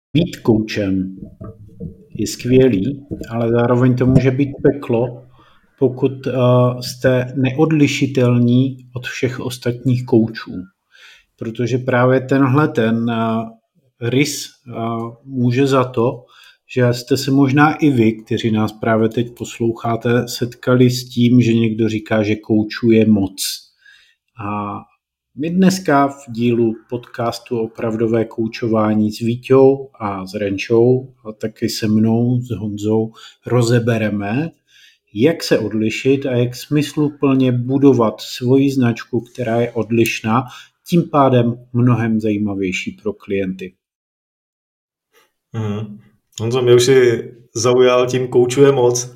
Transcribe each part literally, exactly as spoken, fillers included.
Být koučem je skvělý, ale zároveň to může být peklo, pokud uh, jste neodlišitelní od všech ostatních koučů. Protože právě tenhle ten uh, rys uh, může za to, že jste se možná i vy, kteří nás právě teď posloucháte, setkali s tím, že někdo říká, že koučuje moc. A my dneska v dílu podcastu Opravdové koučování s Víťou a s Renčou a taky se mnou, s Honzou, rozebereme, jak se odlišit a jak smysluplně budovat svoji značku, která je odlišná, tím pádem mnohem zajímavější pro klienty. Hmm. Honzo, mě už si zaujal tím koučuje moc.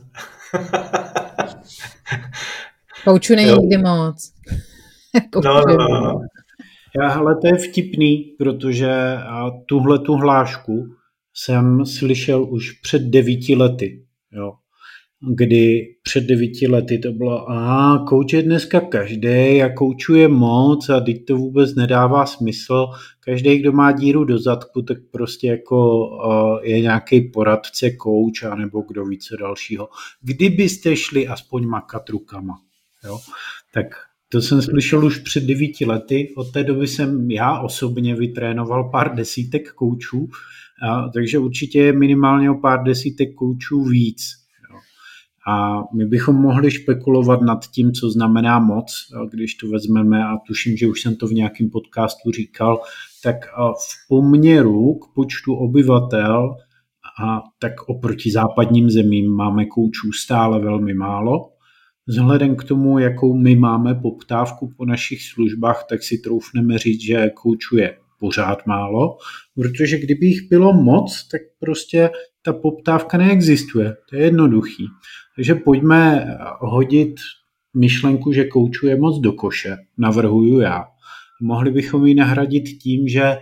Kouču není nikdy moc. No, no, no, no. Já, hele, to je vtipný, protože tuhle tu hlášku jsem slyšel už před devíti lety, jo. Kdy před devíti lety to bylo, a kouč je dneska každý a koučuje moc a teď to vůbec nedává smysl. Každý, kdo má díru do zadku, tak prostě jako uh, je nějaký poradce, kouč a nebo kdo ví co dalšího. Kdybyste šli aspoň makat rukama, jo, tak to jsem slyšel už před devíti lety. Od té doby jsem já osobně vytrénoval pár desítek koučů, a, takže určitě je minimálně o pár desítek koučů víc. Jo. A my bychom mohli špekulovat nad tím, co znamená moc, když to vezmeme, a tuším, že už jsem to v nějakém podcastu říkal, tak v poměru k počtu obyvatel, a tak oproti západním zemím máme koučů stále velmi málo. Vzhledem k tomu, jakou my máme poptávku po našich službách, tak si troufneme říct, že koučů je pořád málo, protože kdyby jich bylo moc, tak prostě ta poptávka neexistuje. To je jednoduchý. Takže pojďme hodit myšlenku, že koučů je moc do koše. Navrhuju já. Mohli bychom ji nahradit tím, že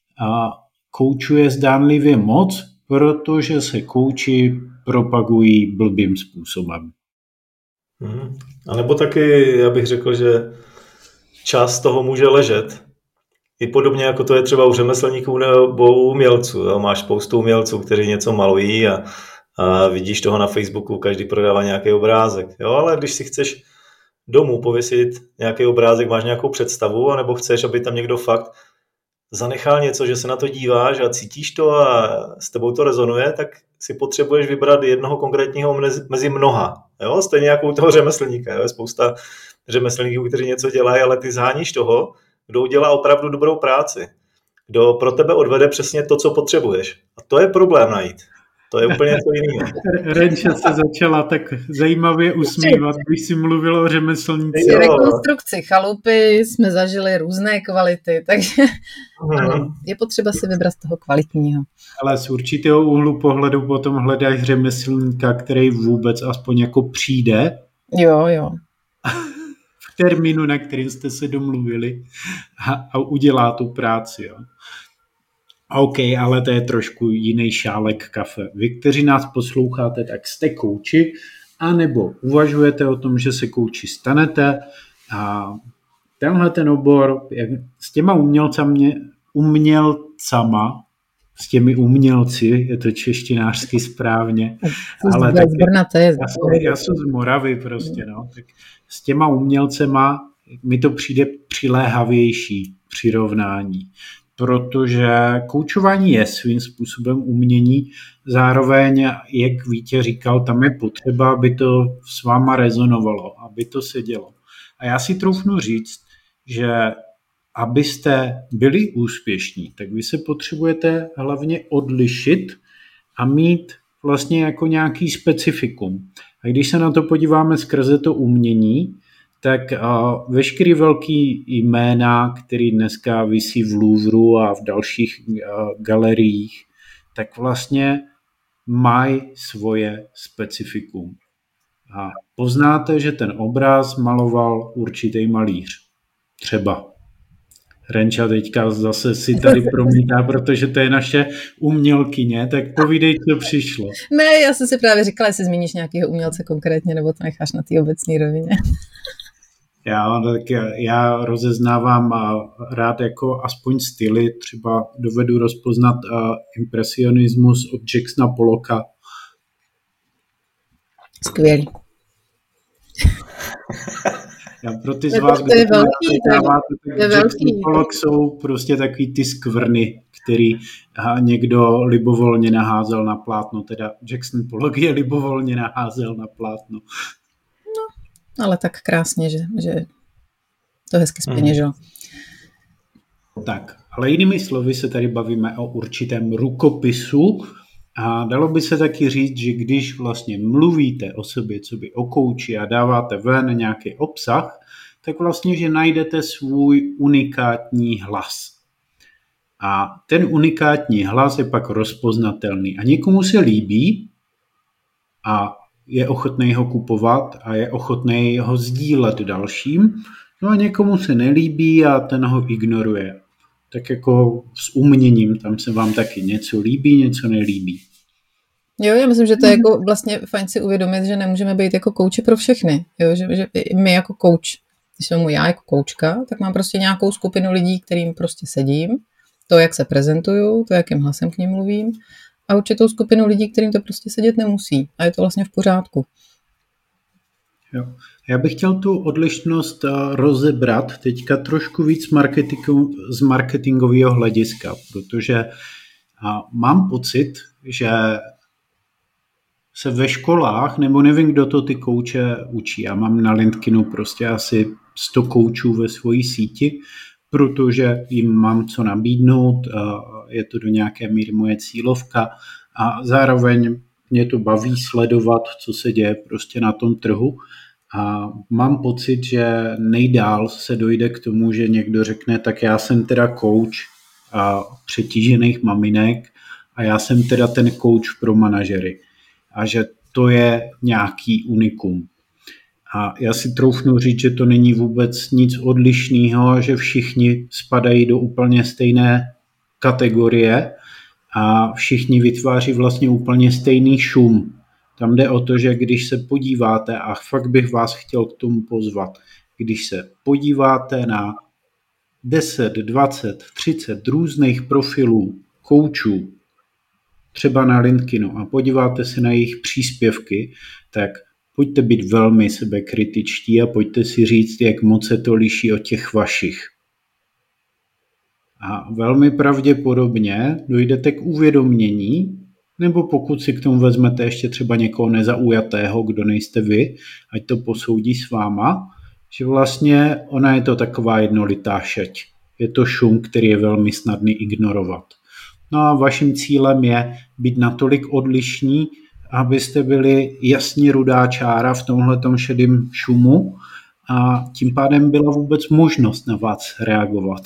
koučů je zdánlivě moc, protože se kouči propagují blbým způsobem. Hmm. A nebo taky, já bych řekl, že část toho může ležet. I podobně jako to je třeba u řemeslníků nebo u umělců. Jo? Máš spoustu umělců, kteří něco malují a, a vidíš toho na Facebooku, každý prodává nějaký obrázek. Jo? Ale když si chceš domů pověsit nějaký obrázek, máš nějakou představu, anebo chceš, aby tam někdo fakt zanechal něco, že se na to díváš a cítíš to a s tebou to rezonuje, tak si potřebuješ vybrat jednoho konkrétního mezi mnoha. Jo? Stejně jako u toho řemeslníka. Jo? Je spousta řemeslníků, kteří něco dělají, ale ty zháníš toho, kdo udělá opravdu dobrou práci. Kdo pro tebe odvede přesně to, co potřebuješ. A to je problém najít. To je úplně něco jiného. Renča se začala tak zajímavě usmívat, když si mluvil o řemeslníci. Rekonstrukci chalupy jsme zažili různé kvality, takže ano, je potřeba si vybrat z toho kvalitního. Ale z určitého úhlu pohledu potom hledáš řemeslníka, který vůbec aspoň jako přijde. Jo, jo. V termínu, na kterým jste se domluvili a, a udělá tu práci, jo. OK, ale to je trošku jiný šálek kafe. Vy, kteří nás posloucháte, tak jste kouči, anebo uvažujete o tom, že se kouči stanete. A tenhle ten obor, jak, s těma umělcami, umělcama, s těmi umělci, je to češtinářsky správně, ale tak, já, já jsem z Moravy prostě, no, tak s těma umělcema mi to přijde přiléhavější přirovnání. Protože koučování je svým způsobem umění, zároveň, jak Vítě říkal, tam je potřeba, aby to s váma rezonovalo, aby to sedělo. A já si troufnu říct, že abyste byli úspěšní, tak vy se potřebujete hlavně odlišit a mít vlastně jako nějaký specifikum. A když se na to podíváme skrze to umění, tak uh, veškerý velký jména, který dneska visí v Louvru a v dalších uh, galeriích, tak vlastně mají svoje specifikum. A poznáte, že ten obraz maloval určitý malíř. Třeba. Renča teďka zase si tady promítá, protože to je naše umělkyně, tak povídej, co přišlo. Ne, já jsem si právě říkala, jestli zmíníš nějakého umělce konkrétně, nebo to necháš na té obecné rovině. Já, tak já, já rozeznávám rád jako aspoň styly, třeba dovedu rozpoznat uh, impresionismus od Jacksona Pollocka. Skvělý. Já pro ty z vás, to je velký, to je Jackson Pollock jsou prostě takový ty skvrny, který někdo libovolně naházel na plátno, teda Jackson Pollock je libovolně naházel na plátno. No, ale tak krásně, že, že to hezky zpeněžilo. Hmm. Tak, ale jinými slovy se tady bavíme o určitém rukopisu a dalo by se taky říct, že když vlastně mluvíte o sobě, co by o kouči a dáváte ven nějaký obsah, tak vlastně, že najdete svůj unikátní hlas. A ten unikátní hlas je pak rozpoznatelný a někomu se líbí a je ochotný ho kupovat a je ochotný ho sdílet dalším, no a někomu se nelíbí a ten ho ignoruje. Tak jako s uměním, tam se vám taky něco líbí, něco nelíbí. Jo, já myslím, že to je jako vlastně fajn si uvědomit, že nemůžeme být jako kouči pro všechny. Jo, že, že my jako kouč, když jsem mu já jako koučka, tak mám prostě nějakou skupinu lidí, kterým prostě sedím, to, jak se prezentuju, to, jakým hlasem k nim mluvím, a určitou skupinu lidí, kterým to prostě sedět nemusí. A je to vlastně v pořádku. Jo. Já bych chtěl tu odlišnost rozebrat teďka trošku víc marketingu, z marketingového hlediska, protože mám pocit, že se ve školách, nebo nevím, kdo to ty kouče učí. Já mám na LinkedInu prostě asi sto koučů ve svojí síti, protože jim mám co nabídnout, je to do nějaké míry moje cílovka a zároveň mě to baví sledovat, co se děje prostě na tom trhu. A mám pocit, že nejdál se dojde k tomu, že někdo řekne, tak já jsem teda kouč přetížených maminek a já jsem teda ten kouč pro manažery. A že to je nějaký unikum. A já si troufnu říct, že to není vůbec nic odlišného, že všichni spadají do úplně stejné kategorie a všichni vytváří vlastně úplně stejný šum. Tam jde o to, že když se podíváte, a fakt bych vás chtěl k tomu pozvat, když se podíváte na deset, dvacet, třicet různých profilů koučů, třeba na LinkedInu, a podíváte se na jejich příspěvky, tak pojďte být velmi sebekritičtí a pojďte si říct, jak moc se to liší od těch vašich. A velmi pravděpodobně dojdete k uvědomění, nebo pokud si k tomu vezmete ještě třeba někoho nezaujatého, kdo nejste vy, ať to posoudí s váma, že vlastně ona je to taková jednolitá šeť. Je to šum, který je velmi snadný ignorovat. No a vaším cílem je být natolik odlišní, abyste byli jasně rudá čára v tomhletom šedém šumu a tím pádem byla vůbec možnost na vás reagovat.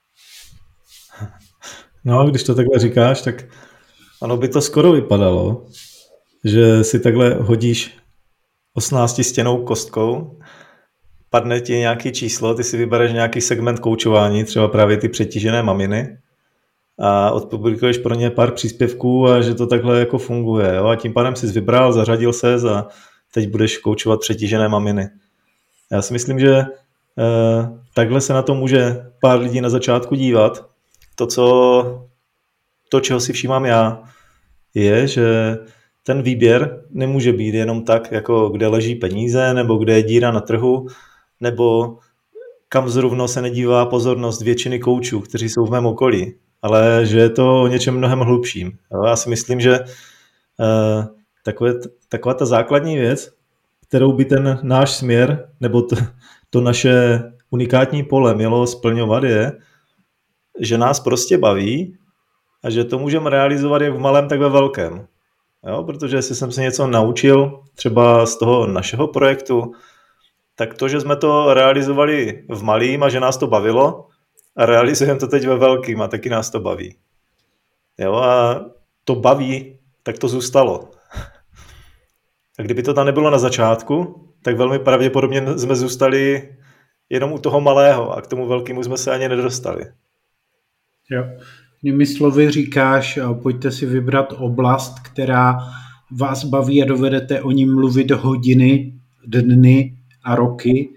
No, když to takhle říkáš, tak ano, by to skoro vypadalo, že si takhle hodíš osmnáctistěnnou kostkou, padne ti nějaký číslo, ty si vybereš nějaký segment koučování, třeba právě ty přetížené maminy, a odpublikuješ pro ně pár příspěvků a že to takhle jako funguje. Jo? A tím pádem jsi vybral, zařadil ses a teď budeš koučovat přetížené maminy. Já si myslím, že eh, takhle se na to může pár lidí na začátku dívat. To, co, to, čeho si všímám já, je, že ten výběr nemůže být jenom tak, jako kde leží peníze, nebo kde je díra na trhu, nebo kam zrovna se nedívá pozornost většiny koučů, kteří jsou v mém okolí. Ale že je to o něčem mnohem hlubším. Já si myslím, že uh, takové, taková ta základní věc, kterou by ten náš směr nebo to, to naše unikátní pole mělo splňovat, je, že nás prostě baví a že to můžeme realizovat jak v malém, tak ve velkém. Jo? Protože jestli jsem se něco naučil třeba z toho našeho projektu, tak to, že jsme to realizovali v malým a že nás to bavilo, a realizujeme to teď ve velkým a taky nás to baví. Jo, a to baví, tak to zůstalo. A kdyby to tam nebylo na začátku, tak velmi pravděpodobně jsme zůstali jenom u toho malého a k tomu velkému jsme se ani nedostali. Jo. Jinými slovy říkáš, pojďte si vybrat oblast, která vás baví a dovedete o ní mluvit hodiny, dny a roky,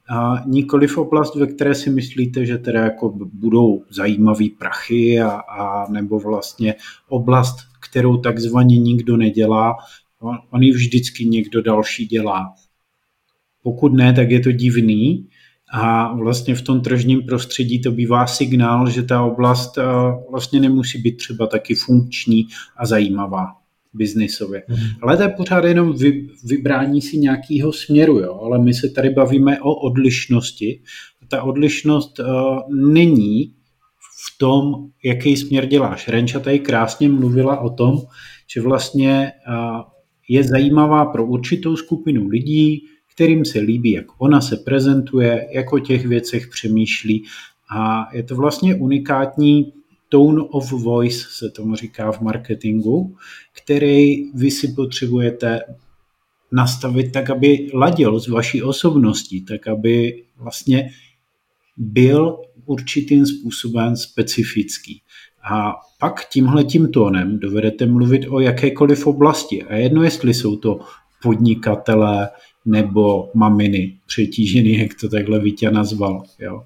a nikoliv oblast, ve které si myslíte, že teda jako budou zajímavý prachy a, a nebo vlastně oblast, kterou takzvaně nikdo nedělá, on ji vždycky někdo další dělá. Pokud ne, tak je to divný a vlastně v tom tržním prostředí to bývá signál, že ta oblast vlastně nemusí být třeba taky funkční a zajímavá biznisově. Mm. Ale to je pořád jenom vy, vybrání si nějakého směru, jo? Ale my se tady bavíme o odlišnosti. Ta odlišnost uh, není v tom, jaký směr děláš. Renča tady krásně mluvila o tom, že vlastně uh, je zajímavá pro určitou skupinu lidí, kterým se líbí, jak ona se prezentuje, jak o těch věcech přemýšlí a je to vlastně unikátní tone of voice, se tomu říká v marketingu, který vy si potřebujete nastavit tak, aby ladil s vaší osobností, tak, aby vlastně byl určitým způsobem specifický. A pak tímhletím tónem dovedete mluvit o jakékoliv oblasti. A jedno, jestli jsou to podnikatelé nebo maminy přetížený, jak to takhle Vítě nazval. Jo?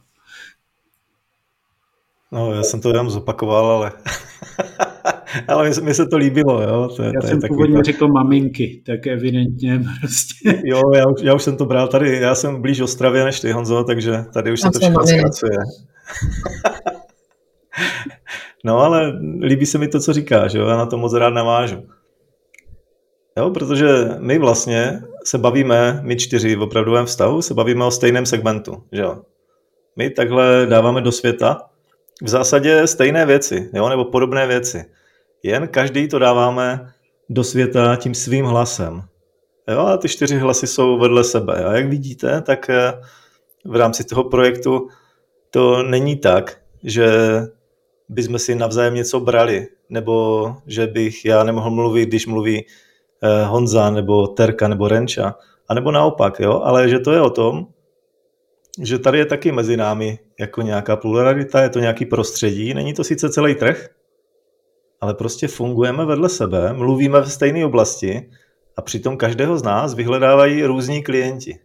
No, já jsem to jenom zopakoval, ale, ale mi se to líbilo. Jo? To, já to jsem je původně tak... řekl maminky, tak evidentně prostě. Jo, já už, já už jsem to bral tady, já jsem blíž Ostravě než ty, Honzo, takže tady už se to všechno zkracuje. No, ale líbí se mi to, co říkáš, jo? Já na to moc rád navážu. Jo, protože my vlastně se bavíme, my čtyři v opravdovém vztahu, se bavíme o stejném segmentu, že jo. My takhle dáváme do světa v zásadě stejné věci, jo, nebo podobné věci. Jen každý to dáváme do světa tím svým hlasem. Jo, a ty čtyři hlasy jsou vedle sebe. A jak vidíte, tak v rámci toho projektu to není tak, že bychom si navzájem něco brali, nebo že bych já nemohl mluvit, když mluví Honza, nebo Terka, nebo Renča, a nebo naopak, jo, ale že to je o tom, že tady je taky mezi námi jako nějaká pluralita, je to nějaký prostředí, není to sice celý trh, ale prostě fungujeme vedle sebe, mluvíme v stejné oblasti a přitom každého z nás vyhledávají různí klienti.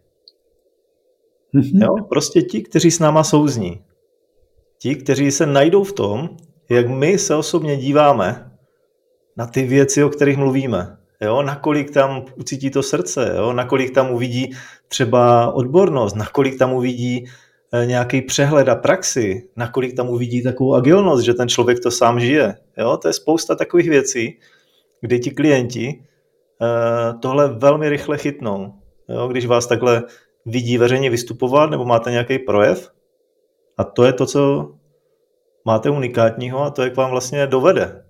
Jo, prostě ti, kteří s náma souzní. Ti, kteří se najdou v tom, jak my se osobně díváme na ty věci, o kterých mluvíme. Jo, nakolik tam ucítí to srdce, jo, nakolik tam uvidí třeba odbornost, nakolik tam uvidí nějaký přehled a praxi, nakolik tam uvidí takovou agilnost, že ten člověk to sám žije. Jo, to je spousta takových věcí, kdy ti klienti eh, tohle velmi rychle chytnou. Jo, když vás takhle vidí veřejně vystupovat nebo máte nějaký projev, a to je to, co máte unikátního a to, jak vám vlastně dovede.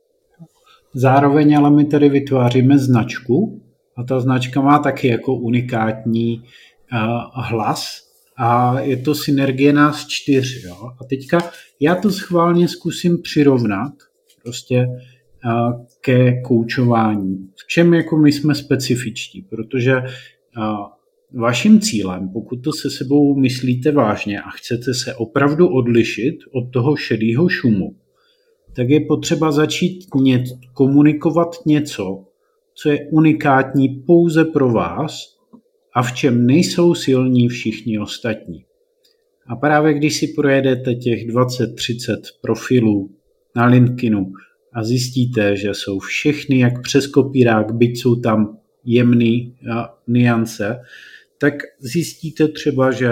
Zároveň ale my tady vytváříme značku a ta značka má taky jako unikátní uh, hlas a je to synergie nás čtyř. Jo? A teďka já to schválně zkusím přirovnat prostě uh, ke koučování. V čem jako my jsme specifičtí, protože uh, vaším cílem, pokud to se sebou myslíte vážně a chcete se opravdu odlišit od toho šedého šumu, tak je potřeba začít ně, komunikovat něco, co je unikátní pouze pro vás a v čem nejsou silní všichni ostatní. A právě když si projedete těch dvacet třicet profilů na LinkedInu a zjistíte, že jsou všechny jak přes kopírák, byť jsou tam jemné niance, tak zjistíte třeba, že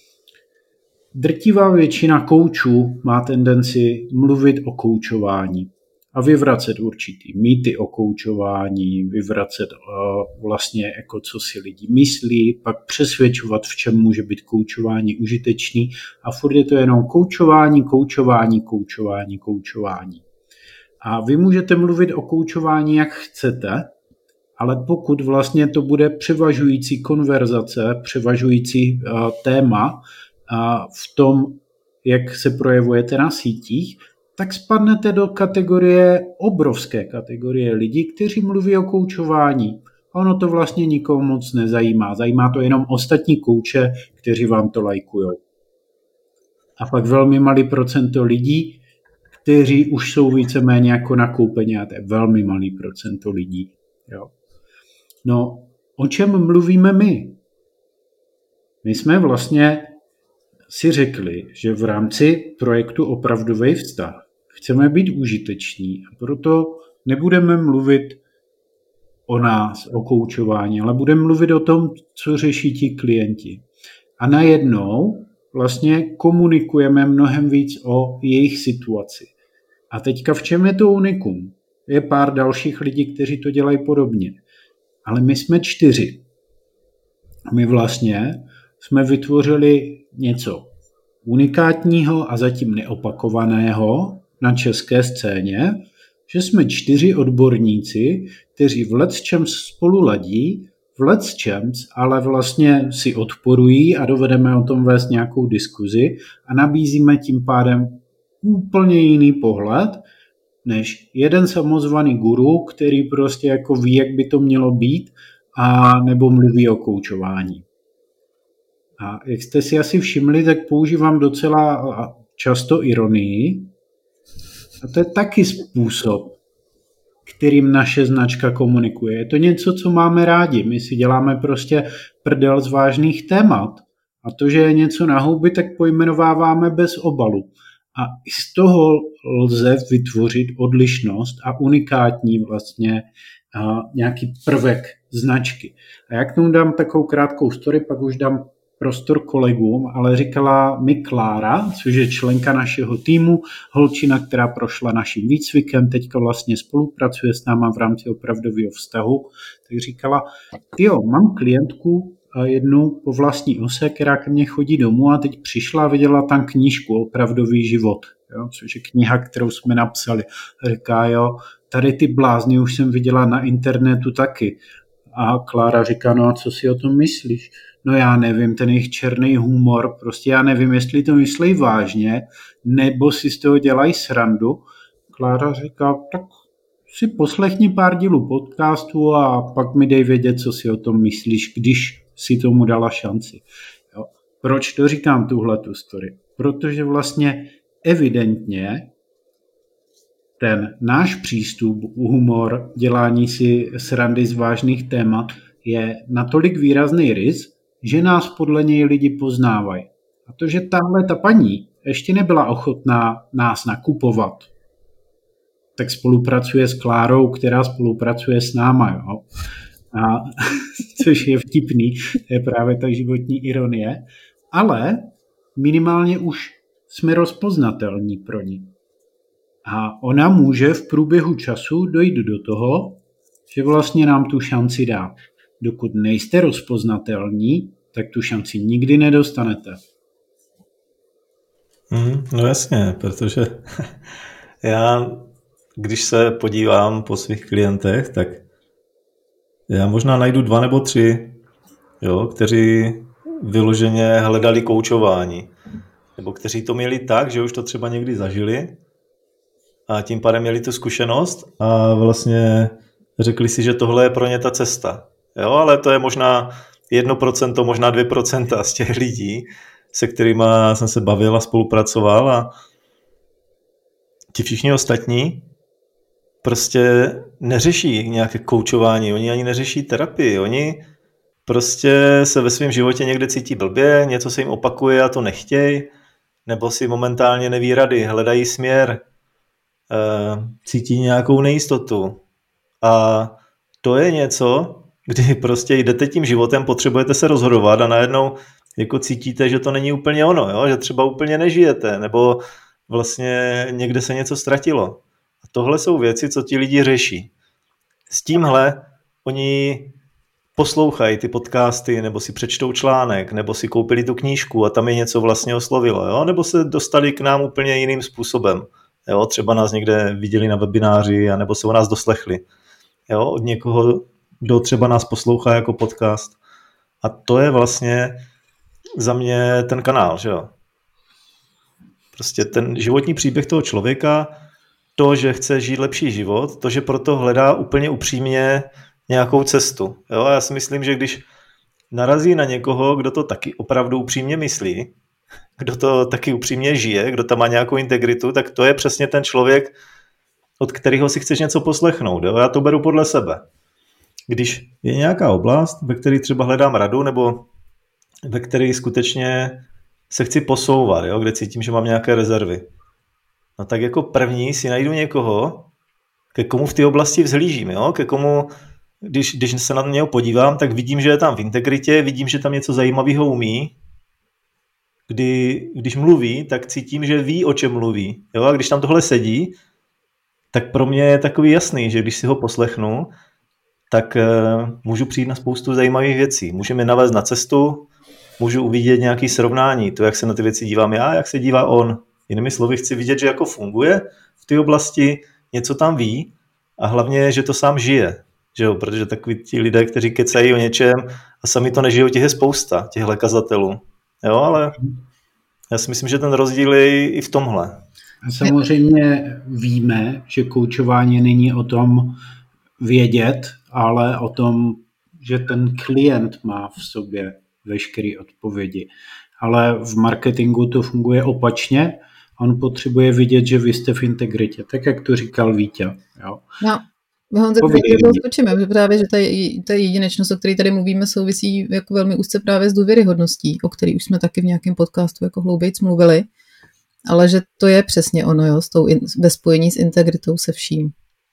drtivá většina koučů má tendenci mluvit o koučování a vyvracet určitý mýty o koučování, vyvracet uh, vlastně jako co si lidi myslí, pak přesvědčovat, v čem může být koučování užitečný a furt je to jenom koučování, koučování, koučování, koučování. A vy můžete mluvit o koučování, jak chcete, ale pokud vlastně to bude převažující konverzace, převažující uh, téma, a v tom, jak se projevujete na sítích, tak spadnete do kategorie, obrovské kategorie lidí, kteří mluví o koučování. A ono to vlastně nikoho moc nezajímá. Zajímá to jenom ostatní kouče, kteří vám to lajkujou. A pak velmi malý procento lidí, kteří už jsou víceméně jako nakoupení, a to je velmi malý procento lidí. Jo. No, o čem mluvíme my? my jsme vlastně si řekli, že v rámci projektu Opravdový vztah chceme být užiteční a proto nebudeme mluvit o nás, o koučování, ale budeme mluvit o tom, co řeší ti klienti. A najednou vlastně komunikujeme mnohem víc o jejich situaci. A teďka v čem je to unikum? Je pár dalších lidí, kteří to dělají podobně. Ale my jsme čtyři. My vlastně jsme vytvořili něco unikátního a zatím neopakovaného na české scéně, že jsme čtyři odborníci, kteří v lecčems spolu ladí, v lecčems ale vlastně si odporují a dovedeme o tom vést nějakou diskuzi a nabízíme tím pádem úplně jiný pohled, než jeden samozvaný guru, který prostě jako ví, jak by to mělo být, a nebo mluví o koučování. A jak jste si asi všimli, tak používám docela často ironii. A to je taky způsob, kterým naše značka komunikuje. Je to něco, co máme rádi. My si děláme prostě prdel z vážných témat. A to, že je něco na houby, tak pojmenováváme bez obalu. A i z toho lze vytvořit odlišnost a unikátní vlastně a nějaký prvek značky. A jak tomu dám takovou krátkou story, pak už dám prostor kolegům, ale říkala mi Klára, což je členka našeho týmu, holčina, která prošla naším výcvikem, teďka vlastně spolupracuje s náma v rámci Opravdového vztahu, tak říkala, jo, mám klientku jednu po vlastní ose, která ke mně chodí domů a teď přišla a viděla tam knížku Opravdový život, jo, což je kniha, kterou jsme napsali. A říká, jo, tady ty blázny už jsem viděla na internetu taky. A Klára říká, no a co si o tom myslíš? No já nevím, ten jejich černý humor, prostě já nevím, jestli to myslí vážně, nebo si z toho dělají srandu. Klára říká, tak si poslechni pár dílů podcastu a pak mi dej vědět, co si o tom myslíš, když si tomu dala šanci. Jo. Proč to říkám, tuhletu story? Protože vlastně evidentně ten náš přístup, humor, dělání si srandy z vážných témat je natolik výrazný rys, že nás podle něj lidi poznávají. A to, že tahle ta paní ještě nebyla ochotná nás nakupovat, tak spolupracuje s Klárou, která spolupracuje s náma. Jo? A, což je vtipný, to je právě ta životní ironie. Ale minimálně už jsme rozpoznatelní pro ní. A ona může v průběhu času dojít do toho, že vlastně nám tu šanci dá. Dokud nejste rozpoznatelní, tak tu šanci nikdy nedostanete. Mm, no jasně, protože já, když se podívám po svých klientech, tak já možná najdu dva nebo tři, jo, kteří vyloženě hledali koučování. Nebo kteří to měli tak, že už to třeba někdy zažili a tím pádem měli tu zkušenost a vlastně řekli si, že tohle je pro ně ta cesta. Jo, ale to je možná jedno procento, možná dvě procenta z těch lidí, se kterými jsem se bavil a spolupracoval, a ti všichni ostatní prostě neřeší nějaké koučování, oni ani neřeší terapii, oni prostě se ve svém životě někde cítí blbě, něco se jim opakuje a to nechtějí, nebo si momentálně neví rady, hledají směr, cítí nějakou nejistotu. A to je něco, kdy prostě jdete tím životem, potřebujete se rozhodovat a najednou jako cítíte, že to není úplně ono, jo? Že třeba úplně nežijete, nebo vlastně někde se něco ztratilo. A tohle jsou věci, co ti lidi řeší. S tímhle oni poslouchají ty podcasty, nebo si přečtou článek, nebo si koupili tu knížku a tam je něco vlastně oslovilo, jo? Nebo se dostali k nám úplně jiným způsobem. Jo? Třeba nás někde viděli na webináři, nebo se o nás doslechli. Jo? Od někoho, kdo třeba nás poslouchá jako podcast. A to je vlastně za mě ten kanál, že jo? Prostě ten životní příběh toho člověka, to, že chce žít lepší život, to, že proto hledá úplně upřímně nějakou cestu. Jo? A já si myslím, že když narazí na někoho, kdo to taky opravdu upřímně myslí, kdo to taky upřímně žije, kdo tam má nějakou integritu, tak to je přesně ten člověk, od kterého si chceš něco poslechnout. Jo? Já to beru podle sebe. Když je nějaká oblast, ve které třeba hledám radu, nebo ve kterých skutečně se chci posouvat, jo? Kde cítím, že mám nějaké rezervy. No tak jako první si najdu někoho, ke komu v té oblasti vzhlížím, jo? Ke komu, když, když se na něho podívám, tak vidím, že je tam v integritě, vidím, že tam něco zajímavého umí. Kdy, když mluví, tak cítím, že ví, o čem mluví. Jo? A když tam tohle sedí, tak pro mě je takový jasný, že když si ho poslechnu, tak uh, můžu přijít na spoustu zajímavých věcí. Může mě navést na cestu, můžu uvidět nějaké srovnání, to, jak se na ty věci dívám já, jak se dívá on. Jinými slovy, chci vidět, že jako funguje v té oblasti, něco tam ví a hlavně, že to sám žije. Že jo? Protože takový ti lidé, kteří kecají o něčem a sami to nežijou, těch je spousta, těchhle kazatelů. Jo, ale já si myslím, že ten rozdíl je i v tomhle. A samozřejmě víme, že koučování není o tom vědět, ale o tom, že ten klient má v sobě veškeré odpovědi. Ale v marketingu to funguje opačně. On potřebuje vidět, že vy jste v integritě, tak jak to říkal Vítě. Jo. No, Honzo, to skočíme, protože právě, že ta, ta jedinečnost, o které tady mluvíme, souvisí jako velmi úzce právě s důvěryhodností, o které už jsme taky v nějakém podcastu jako hloubějc mluvili, ale že to je přesně ono, jo, s tou in, ve spojení s integritou se vším.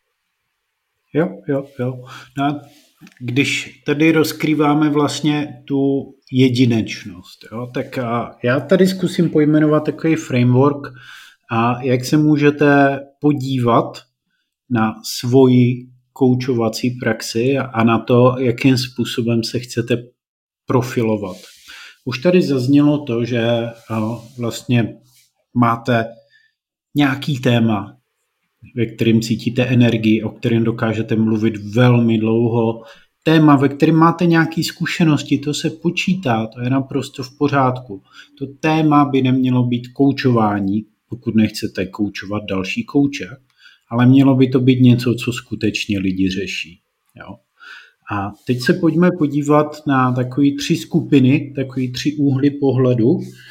Jo, jo, jo. No, když tady rozkrýváme vlastně tu jedinečnost, jo, tak já tady zkusím pojmenovat takový framework, a jak se můžete podívat na svoji koučovací praxi a na to, jakým způsobem se chcete profilovat. Už tady zaznělo to, že vlastně máte nějaký téma, ve kterém cítíte energii, o kterém dokážete mluvit velmi dlouho, téma, ve kterém máte nějaké zkušenosti, to se počítá, to je naprosto v pořádku. To téma by nemělo být koučování, pokud nechcete koučovat další kouče, ale mělo by to být něco, co skutečně lidi řeší. Jo? A teď se pojďme podívat na takové tři skupiny, takové tři úhly pohledu.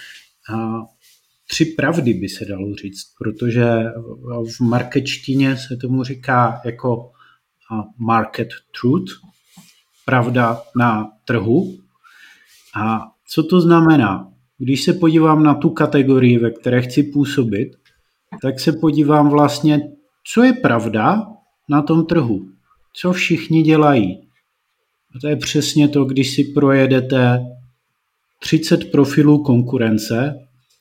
A tři pravdy by se dalo říct, protože v marketštině se tomu říká jako market truth, pravda na trhu. A co to znamená? Když se podívám na tu kategorii, ve které chci působit, tak se podívám vlastně, co je pravda na tom trhu, co všichni dělají. A to je přesně to, když si projedete třicet profilů konkurence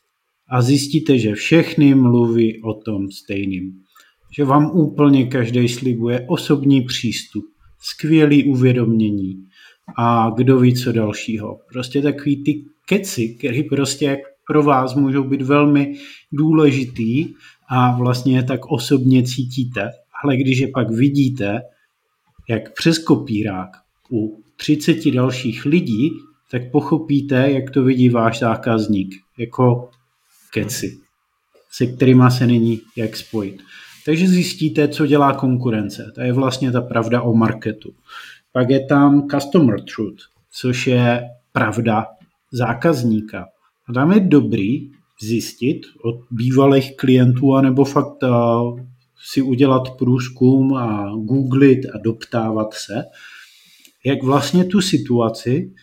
a zjistíte, že všechny mluví o tom stejným. Že vám úplně každý slibuje osobní přístup, skvělý uvědomění a kdo ví co dalšího. Prostě takový ty keci, které prostě pro vás můžou být velmi důležitý a vlastně je tak osobně cítíte, ale když je pak vidíte, jak přes kopírák u třiceti dalších lidí, tak pochopíte, jak to vidí váš zákazník, jako keci, se kterýma se není jak spojit. Takže zjistíte, co dělá konkurence. To je vlastně ta pravda o marketu. Pak je tam customer truth, což je pravda zákazníka. A tam je dobrý zjistit od bývalých klientů, anebo fakt uh, si udělat průzkum a googlit a doptávat se, jak vlastně tu situaci,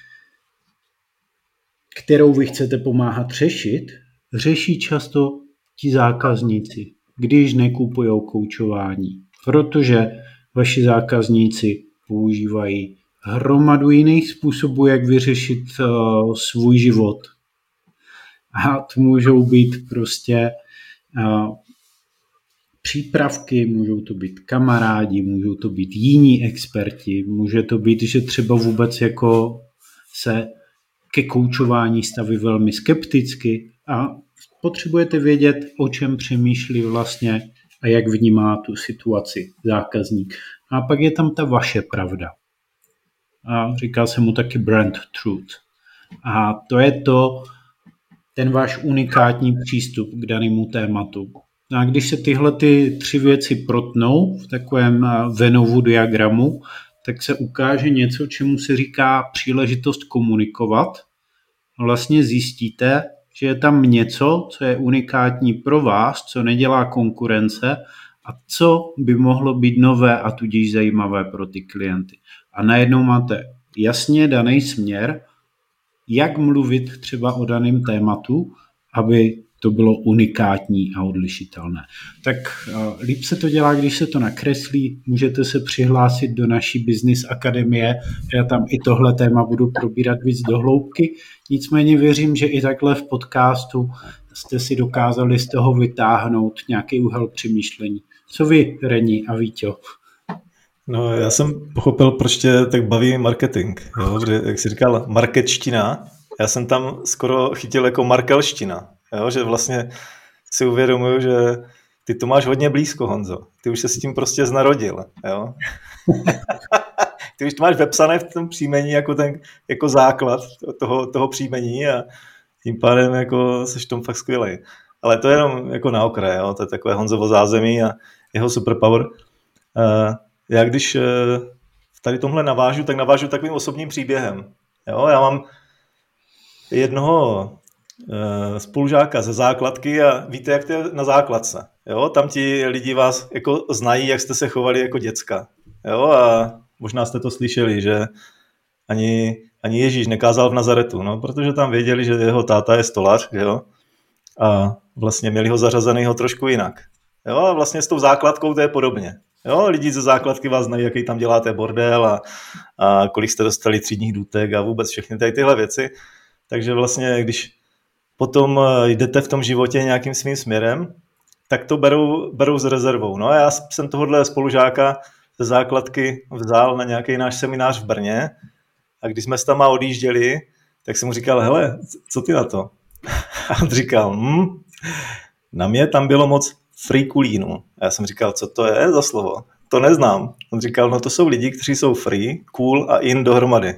kterou vy chcete pomáhat řešit, řeší často ti zákazníci, když nekupují koučování. Protože vaši zákazníci používají hromadu jiných způsobů, jak vyřešit uh, svůj život. A to můžou být prostě uh, přípravky, můžou to být kamarádi, můžou to být jiní experti, může to být, že třeba vůbec jako se ke koučování staví velmi skepticky a potřebujete vědět, o čem přemýšlí vlastně a jak vnímá tu situaci zákazník. A pak je tam ta vaše pravda. A říká se mu taky brand truth. A to je to, ten váš unikátní přístup k danému tématu. A když se tyhle ty tři věci protnou v takovém Vennovu diagramu, tak se ukáže něco, čemu se říká příležitost komunikovat. Vlastně zjistíte, že je tam něco, co je unikátní pro vás, co nedělá konkurence a co by mohlo být nové a tudíž zajímavé pro ty klienty. A najednou máte jasně daný směr, jak mluvit třeba o daném tématu, aby to bylo unikátní a odlišitelné. Tak uh, líp se to dělá, když se to nakreslí, můžete se přihlásit do naší Business Akademie, já tam i tohle téma budu probírat víc do hloubky, nicméně věřím, že i takhle v podcastu jste si dokázali z toho vytáhnout nějaký úhel přemýšlení. Co vy, Reni a Víťo? No, já jsem pochopil, proč tě tak baví marketing. Jo? Protože, jak jsi říkal, marketština, já jsem tam skoro chytil jako markelština. Jo? Že vlastně si uvědomuju, že ty to máš hodně blízko, Honzo. Ty už se s tím prostě znarodil. Jo? Ty už to máš vepsané v tom příjmení jako, ten, jako základ toho, toho příjmení a tím pádem jako seš tom fakt skvělej. Ale to je jenom jako na okraj, jo? To je takové Honzovo zázemí a jeho superpower. Uh, já když uh, tady tomhle navážu, tak navážu takovým osobním příběhem. Jo? Já mám jednoho uh, spolužáka ze základky a víte, jak to je na základce. Jo? Tam ti lidi vás jako znají, jak jste se chovali jako děcka. Jo? A možná jste to slyšeli, že ani, ani Ježíš nekázal v Nazaretu, no? Protože tam věděli, že jeho táta je stolař, jo? A vlastně měli ho zařazenýho trošku jinak. Jo? A vlastně s tou základkou to je podobně. Jo? Lidi ze základky vás znají, jaký tam děláte bordel a, a kolik jste dostali třídních důtek a vůbec všechny tady tyhle věci. Takže vlastně, když potom jdete v tom životě nějakým svým směrem, tak to berou, berou s rezervou. No a já jsem tohohle spolužáka ze základky vzal na nějaký náš seminář v Brně a když jsme s tam odjížděli, tak jsem mu říkal, hele, co ty na to? A on říkal, hm, na mě tam bylo moc freekulínu. A já jsem říkal, co to je za slovo? To neznám. On říkal, no to jsou lidi, kteří jsou free, cool a in dohromady.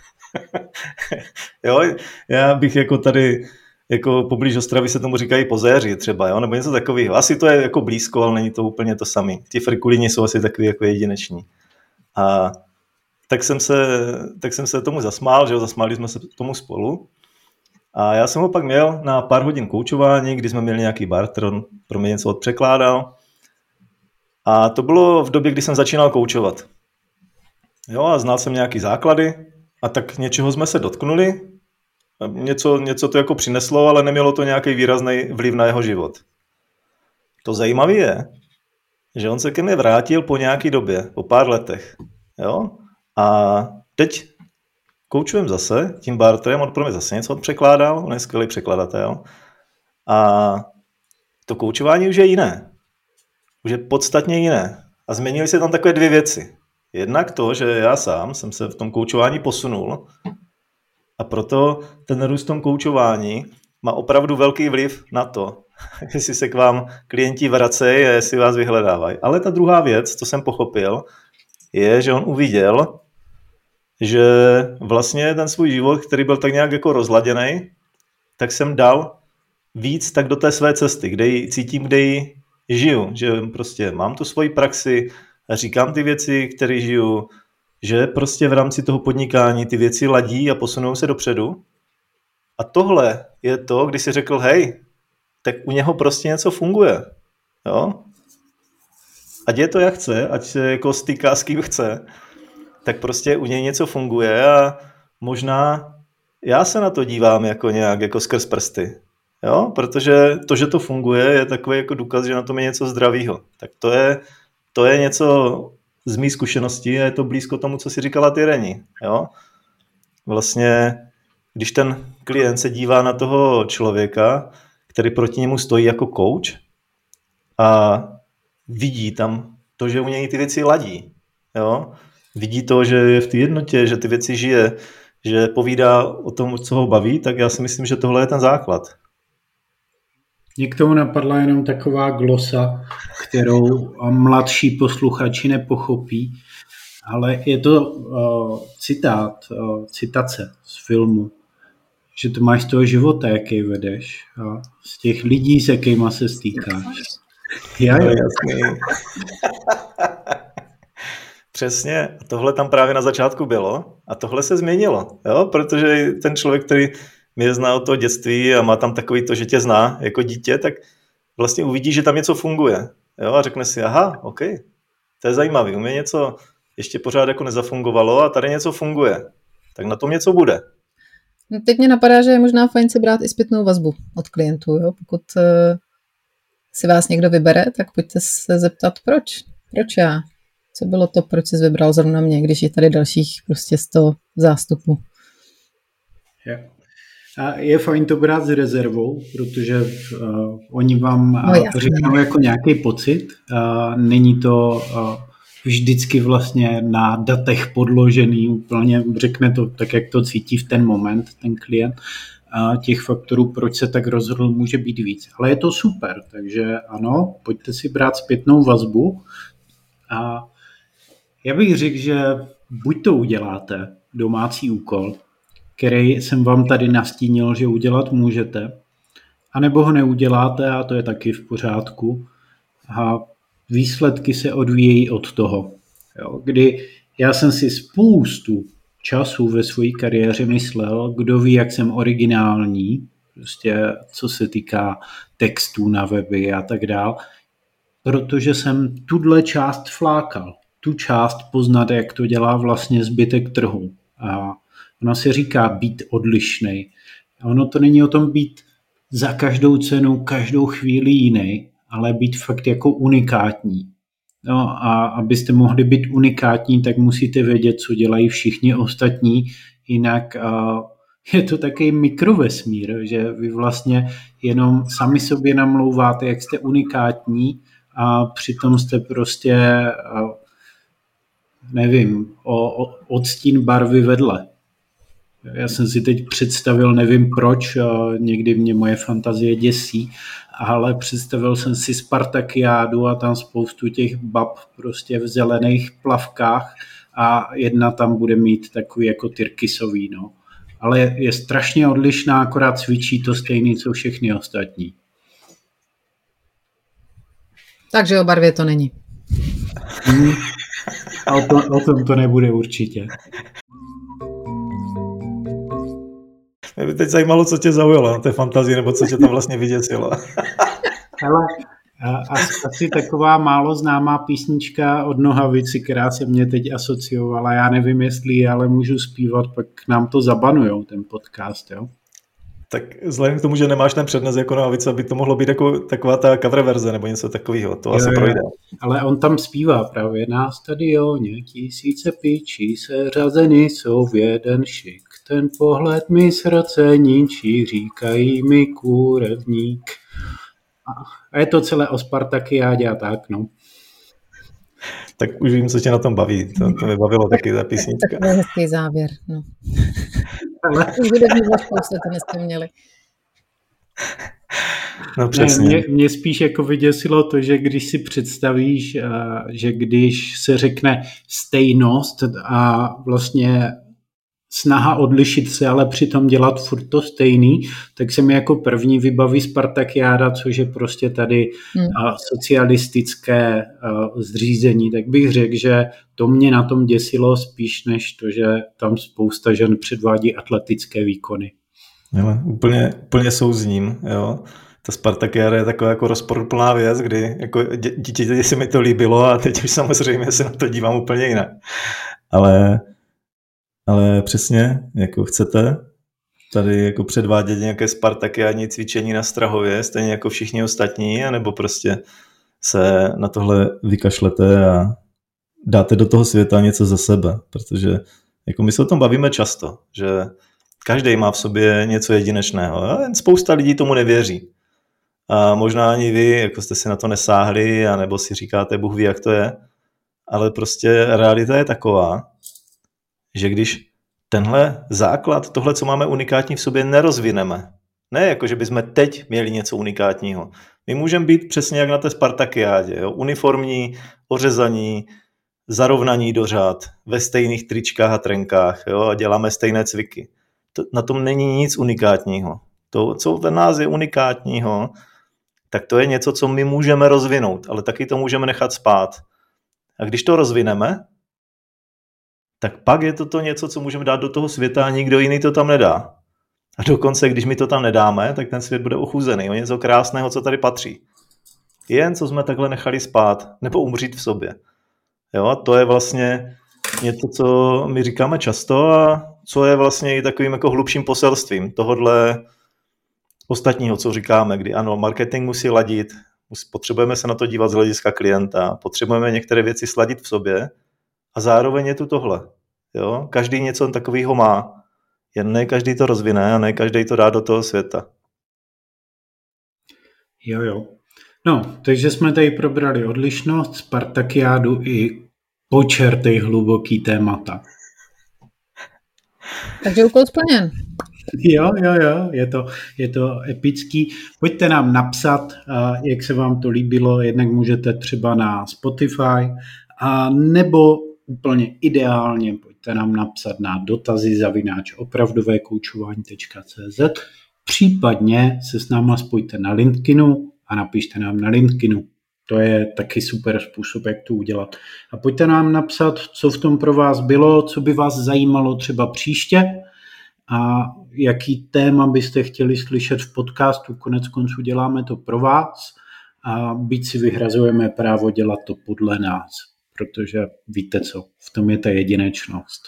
Jo, já bych jako tady, jako poblíž Ostravy se tomu říkají pozéři třeba, jo, nebo něco takového. Asi to je jako blízko, ale není to úplně to samé. Ti freekulíni jsou asi takový jako jedineční. A tak jsem se, tak jsem se tomu zasmál, že jo, zasmáli jsme se tomu spolu. A já jsem ho pak měl na pár hodin koučování, kdy jsme měli nějaký barter, on pro mě něco odpřekládal. A to bylo v době, kdy jsem začínal koučovat. Jo, a znal jsem nějaký základy a tak něčeho jsme se dotknuli. Něco, něco to jako přineslo, ale nemělo to nějaký výrazný vliv na jeho život. To zajímavé je, že on se ke mně vrátil po nějaký době, po pár letech. Jo? A teď koučujem zase tím barterem, on pro mě zase něco překládal, on je skvělý překladatel. A to koučování už je jiné. Už je podstatně jiné. A změnily se tam takové dvě věci. Jednak to, že já sám jsem se v tom koučování posunul a proto ten růst v tom koučování má opravdu velký vliv na to, jestli se k vám klienti vracejí a jestli vás vyhledávají. Ale ta druhá věc, co jsem pochopil, je, že on uviděl, že vlastně ten svůj život, který byl tak nějak jako rozladěný, tak jsem dal víc tak do té své cesty, kde ji cítím, kde ji žiju. Že prostě mám tu svoji praxi, říkám ty věci, které žiju, že prostě v rámci toho podnikání ty věci ladí a posunou se dopředu. A tohle je to, když si řekl, hej, tak u něho prostě něco funguje. Jo? Ať je to jak chce, ať se jako stýká s kým chce, tak prostě u něj něco funguje a možná já se na to dívám jako nějak jako skrz prsty. Jo? Protože to, že to funguje, je takový jako důkaz, že na tom je něco zdravýho. Tak to je, to je něco z mý zkušenosti a je to blízko tomu, co si říkala ty, Reni. Jo? Vlastně, když ten klient se dívá na toho člověka, který proti němu stojí jako coach a vidí tam to, že u něj ty věci ladí. Jo? Vidí to, že je v té jednotě, že ty věci žije, že povídá o tom, co ho baví, tak já si myslím, že tohle je ten základ. Mně k tomu napadla jenom taková glosa, kterou mladší posluchači nepochopí, ale je to uh, citát, uh, citace z filmu, že to máš z toho života, jaký vedeš, uh, z těch lidí, s jakýma se stýkáš. Já, no, jasný. Přesně, tohle tam právě na začátku bylo a tohle se změnilo, jo? Protože ten člověk, který mě zná od toho dětství a má tam takový to, že tě zná jako dítě, tak vlastně uvidí, že tam něco funguje. Jo? A řekne si, aha, OK, to je zajímavý, u mě něco ještě pořád jako nezafungovalo a tady něco funguje. Tak na tom něco bude. No, teď mě napadá, že je možná fajn si brát i zpětnou vazbu od klientů. Jo? Pokud uh, si vás někdo vybere, tak pojďte se zeptat, proč. Proč já? Co bylo to, proč jsi vybral zrovna mě, když je tady dalších prostě sto zástupů. Je. A je fajn to brát s rezervou, protože uh, oni vám no, uh, řeknou jako nějaký pocit. Uh, není to uh, vždycky vlastně na datech podložený, úplně řekne to tak, jak to cítí v ten moment ten klient. A těch faktorů, proč se tak rozhodl, může být víc. Ale je to super, takže ano, pojďte si brát zpětnou vazbu. A já bych řekl, že buď to uděláte, domácí úkol, který jsem vám tady nastínil, že udělat můžete, anebo ho neuděláte a to je taky v pořádku. A výsledky se odvíjejí od toho. Jo, kdy já jsem si spoustu času ve své kariéře myslel, kdo ví, jak jsem originální, prostě co se týká textů na weby a tak dál, protože jsem tuhle část flákal, tu část poznat, jak to dělá vlastně zbytek trhu. A ono se říká být odlišnej. A ono to není o tom být za každou cenu, každou chvíli jiný, ale být fakt jako unikátní. No a abyste mohli být unikátní, tak musíte vědět, co dělají všichni ostatní, jinak uh, je to takový mikrovesmír, že vy vlastně jenom sami sobě namlouváte, jak jste unikátní a přitom jste prostě, uh, nevím, o, o odstín barvy vedle. Já jsem si teď představil, nevím proč, uh, někdy mě moje fantazie děsí, ale představil jsem si Spartakiádu a tam spoustu těch bab prostě v zelených plavkách a jedna tam bude mít takový jako tyrkysový, no. Ale je, je strašně odlišná, akorát cvičí to stejný, co všechny ostatní. Takže o barvě to není. Hmm. A o, to, o tom to nebude určitě. Mě by teď zajímalo, co tě zaujalo na té fantazii, nebo co tě tam vlastně vyděsilo. Hele, asi taková málo známá písnička od Nohavici, která se mě teď asociovala. Já nevím, jestli ale můžu zpívat, pak nám to zabanujou, ten podcast, jo? Tak vzhledem k tomu, že nemáš ten přednes jako Nohavice, by to mohlo být jako taková ta cover verze nebo něco takového. To jo, asi projde. Ale on tam zpívá právě na stadioně tisíce pičí se řazeny jsou v jeden šik. Ten pohled mi srdce ničí, říkají mi kůrevník. A je to celé o Spartakiádě a tak, no. Tak už vím, co tě na tom baví. To, to mi bavilo taky ta písnička. Tak to je hezký závěr, no. Ale už hudební vložkou jste to dneska měli. No přesně. Ne, mě, mě spíš jako vyděsilo to, že když si představíš, že když se řekne stejnost a vlastně snaha odlišit se, ale přitom dělat furt to stejný, tak se mi jako první vybaví Spartakiáda, což je prostě tady hmm. socialistické zřízení, tak bych řekl, že to mě na tom děsilo spíš než to, že tam spousta žen předvádí atletické výkony. Hele, úplně, úplně souzním, jo. Ta Spartakiáda je taková jako rozporuplná věc, kdy jako dítě se mi to líbilo a teď už samozřejmě se na to dívám úplně jinak. Ale Ale přesně, jako chcete tady jako předvádět nějaké spartakiádní cvičení na Strahově, stejně jako všichni ostatní, anebo prostě se na tohle vykašlete a dáte do toho světa něco ze sebe, protože jako my se o tom bavíme často, že každý má v sobě něco jedinečného a jen spousta lidí tomu nevěří. A možná ani vy, jako jste si na to nesáhli, anebo si říkáte, Bůh ví, jak to je, ale prostě realita je taková, že když tenhle základ, tohle, co máme unikátní v sobě, nerozvineme, ne jako, že bychom teď měli něco unikátního. My můžeme být přesně jak na té Spartakiádě, jo? Uniformní, ořezaní, zarovnaní do řád, ve stejných tričkách a trenkách, jo? A děláme stejné cviky. To, na tom není nic unikátního. To, co v nás je unikátního, tak to je něco, co my můžeme rozvinout, ale taky to můžeme nechat spát. A když to rozvineme, tak pak je to to něco, co můžeme dát do toho světa a nikdo jiný to tam nedá. A dokonce, když my to tam nedáme, tak ten svět bude ochuzený o něco krásného, co tady patří. Jen co jsme takhle nechali spát, nebo umřít v sobě. Jo, a to je vlastně něco, co my říkáme často a co je vlastně i takovým jako hlubším poselstvím tohodle ostatního, co říkáme, kdy ano, marketing musí ladit, potřebujeme se na to dívat z hlediska klienta, potřebujeme některé věci sladit v sobě a zároveň je tu tohle. Jo? Každý něco takového má, jen ne každý to rozvine a ne každý to dá do toho světa. Jo, jo. No, takže jsme tady probrali odlišnost, Spartakiádu i počertej hluboký témata. Takže úkol splněn. Jo, jo, jo, je to, je to epický. Pojďte nám napsat, jak se vám to líbilo, jednak můžete třeba na Spotify, a nebo úplně ideálně pojďte nám napsat na dotazy zavináč opravdové koučování tečka cé zet, případně se s náma spojte na LinkedInu a napište nám na LinkedInu. To je taky super způsob, jak to udělat. A pojďte nám napsat, co v tom pro vás bylo, co by vás zajímalo třeba příště a jaký téma byste chtěli slyšet v podcastu. Konec konců děláme to pro vás a byť si vyhrazujeme právo dělat to podle nás, protože víte co, v tom je ta jedinečnost.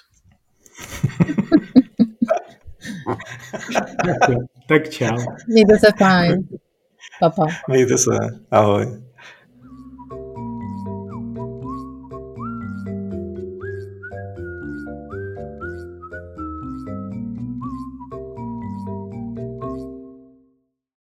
tak, tak čau. Mějte se fajn. Papa. Mějte se. Ahoj.